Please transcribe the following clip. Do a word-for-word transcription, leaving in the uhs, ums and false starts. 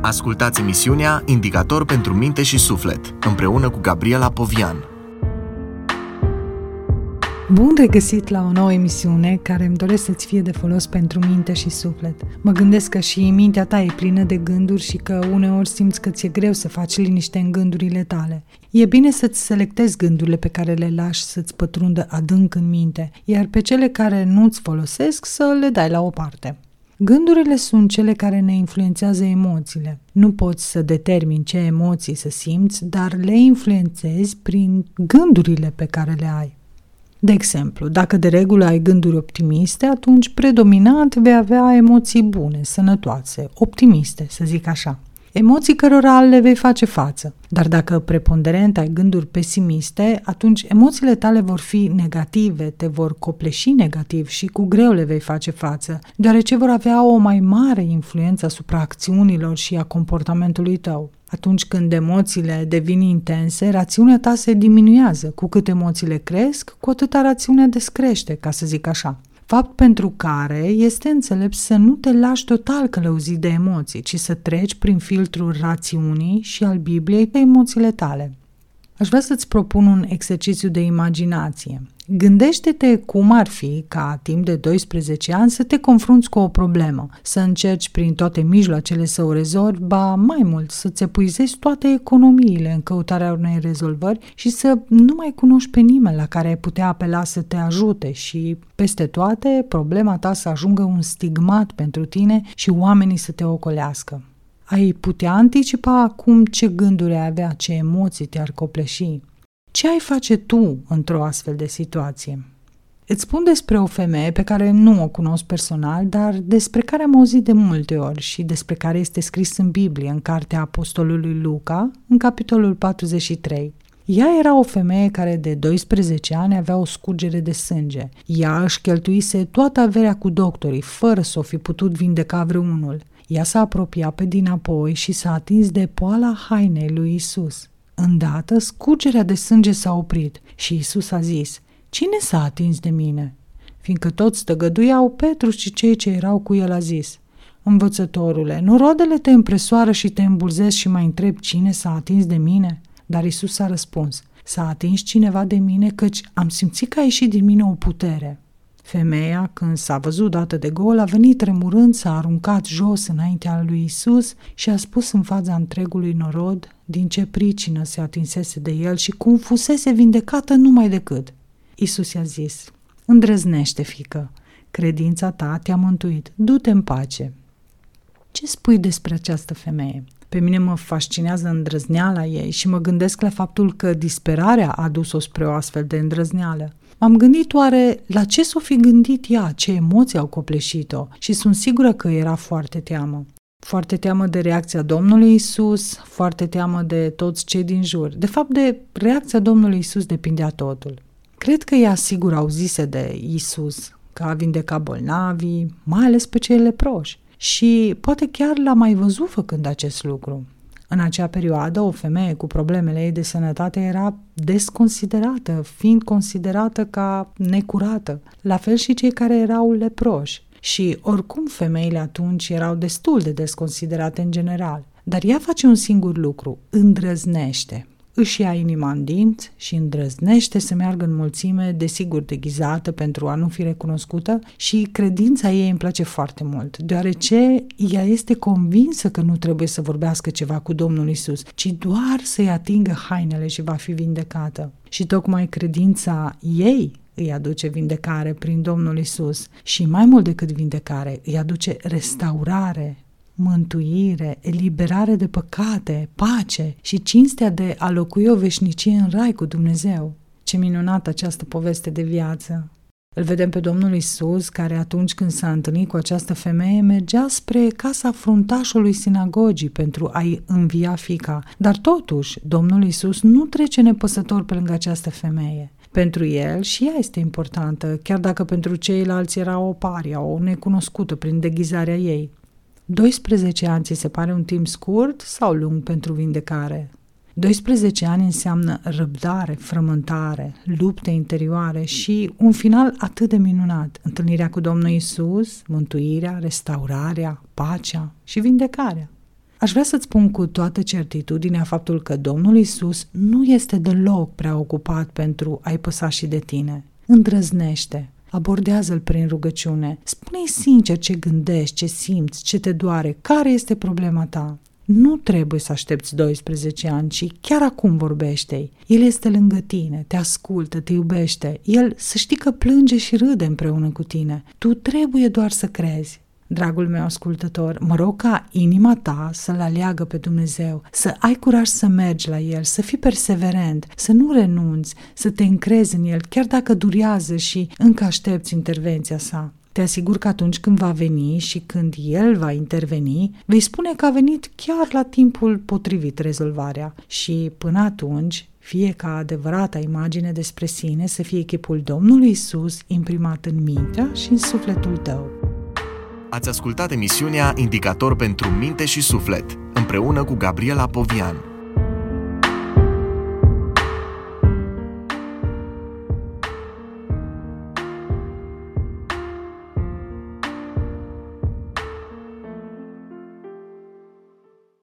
Ascultați emisiunea Indicator pentru minte și suflet, împreună cu Gabriela Povian. Bun regăsit la o nouă emisiune care îmi doresc să-ți fie de folos pentru minte și suflet. Mă gândesc că și mintea ta e plină de gânduri și că uneori simți că ți-e greu să faci liniște în gândurile tale. E bine să-ți selectezi gândurile pe care le lași să-ți pătrundă adânc în minte, iar pe cele care nu-ți folosesc să le dai la o parte. Gândurile sunt cele care ne influențează emoțiile. Nu poți să determini ce emoții să simți, dar le influențezi prin gândurile pe care le ai. De exemplu, dacă de regulă ai gânduri optimiste, atunci predominant vei avea emoții bune, sănătoase, optimiste, să zic așa. Emoții cărora le vei face față. Dar dacă preponderent ai gânduri pesimiste, atunci emoțiile tale vor fi negative, te vor copleși negativ și cu greu le vei face față, deoarece vor avea o mai mare influență asupra acțiunilor și a comportamentului tău. Atunci când emoțiile devin intense, rațiunea ta se diminuează. Cu cât emoțiile cresc, cu atâta rațiunea descrește, ca să zic așa. Fapt pentru care este înțelept să nu te lași total călăuzit de emoții, ci să treci prin filtrul rațiunii și al Bibliei pe emoțiile tale. Aș vrea să-ți propun un exercițiu de imaginație. Gândește-te cum ar fi ca timp de doisprezece ani să te confrunți cu o problemă, să încerci prin toate mijloacele să o rezolvi, ba mai mult, să-ți epuizezi toate economiile în căutarea unei rezolvări și să nu mai cunoști pe nimeni la care ai putea apela să te ajute și, peste toate, problema ta să ajungă un stigmat pentru tine și oamenii să te ocolească. Ai putea anticipa acum ce gânduri ai avea, ce emoții te-ar copleși? Ce ai face tu într-o astfel de situație? Îți spun despre o femeie pe care nu o cunosc personal, dar despre care am auzit de multe ori și despre care este scris în Biblie, în cartea Apostolului Luca, în capitolul patruzeci și trei. Ea era o femeie care de doisprezece ani avea o scurgere de sânge. Ea își cheltuise toată averea cu doctorii, fără să o fi putut vindeca vreunul. Ea s-a apropiat pe dinapoi și s-a atins de poala hainei lui Isus. Îndată, scurgerea de sânge s-a oprit și Isus a zis: „Cine s-a atins de mine?” Fiindcă toți tăgăduiau, Petru și cei ce erau cu el a zis: „Învățătorule, nu roadele te împresoară și te îmbulzesc și mai întreb cine s-a atins de mine?” Dar Isus a răspuns: „S-a atins cineva de mine, căci am simțit că a ieșit din mine o putere.” Femeia, când s-a văzut dată de gol, a venit tremurând, s-a aruncat jos înaintea lui Isus și a spus în fața întregului norod din ce pricină se atinsese de el și cum fusese vindecată numai decât. Isus i-a zis: „Îndrăznește, fiică, credința ta te-a mântuit, du-te în pace.” Ce spui despre această femeie? Pe mine mă fascinează îndrăzneala ei și mă gândesc la faptul că disperarea a dus-o spre o astfel de îndrăzneală. M-am gândit oare la ce s-o fi gândit ea, ce emoții au copleșit-o și sunt sigură că era foarte teamă. Foarte teamă de reacția Domnului Isus, foarte teamă de toți cei din jur. De fapt, de reacția Domnului Isus depindea totul. Cred că ea sigur auzise de Isus, că a vindecat bolnavii, mai ales pe cei leproși. Și poate chiar l-a mai văzut făcând acest lucru. În acea perioadă, o femeie cu problemele ei de sănătate era desconsiderată, fiind considerată ca necurată, la fel și cei care erau leproși. Și oricum femeile atunci erau destul de desconsiderate în general. Dar ea face un singur lucru: îndrăznește. Își ia inima în dinți și îndrăznește să meargă în mulțime, desigur deghizată pentru a nu fi recunoscută, și credința ei îmi place foarte mult, deoarece ea este convinsă că nu trebuie să vorbească ceva cu Domnul Isus, ci doar să-i atingă hainele și va fi vindecată. Și tocmai credința ei îi aduce vindecare prin Domnul Isus și mai mult decât vindecare, îi aduce restaurare, mântuire, eliberare de păcate, pace și cinstea de a locui o veșnicie în rai cu Dumnezeu. Ce minunată această poveste de viață! Îl vedem pe Domnul Isus, care atunci când s-a întâlnit cu această femeie, mergea spre casa fruntașului sinagogii pentru a-i învia fiica. Dar totuși, Domnul Isus nu trece nepăsător pe lângă această femeie. Pentru el și ea este importantă, chiar dacă pentru ceilalți era o paria, o necunoscută prin deghizarea ei. doisprezece ani ți se pare un timp scurt sau lung pentru vindecare? doisprezece ani înseamnă răbdare, frământare, lupte interioare și un final atât de minunat. Întâlnirea cu Domnul Isus, mântuirea, restaurarea, pacea și vindecarea. Aș vrea să-ți spun cu toată certitudinea faptul că Domnul Iisus nu este deloc preocupat pentru a-i păsa și de tine. Îndrăznește, abordează-l prin rugăciune, spune-i sincer ce gândești, ce simți, ce te doare, care este problema ta. Nu trebuie să aștepți doisprezece ani, ci chiar acum vorbește-i. El este lângă tine, te ascultă, te iubește. El, să știi că plânge și râde împreună cu tine. Tu trebuie doar să crezi. Dragul meu ascultător, mă rog ca inima ta să-L aleagă pe Dumnezeu, să ai curaj să mergi la El, să fii perseverent, să nu renunți, să te încrezi în El, chiar dacă durează și încă aștepți intervenția sa. Te asigur că atunci când va veni și când El va interveni, vei spune că a venit chiar la timpul potrivit rezolvarea și până atunci, fie ca adevărata imagine despre sine să fie chipul Domnului Iisus imprimat în mintea și în sufletul tău. Ați ascultat emisiunea Indicator pentru minte și suflet, împreună cu Gabriela Povian.